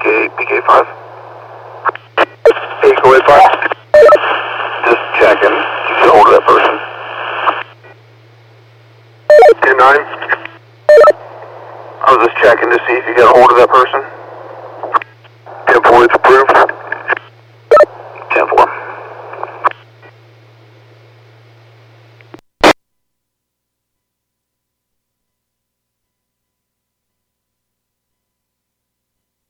PK5. Echo 85. Just checking. You get hold of that person. 10-9. I was just checking to see if you got a hold of that person. 10-4, it's approved.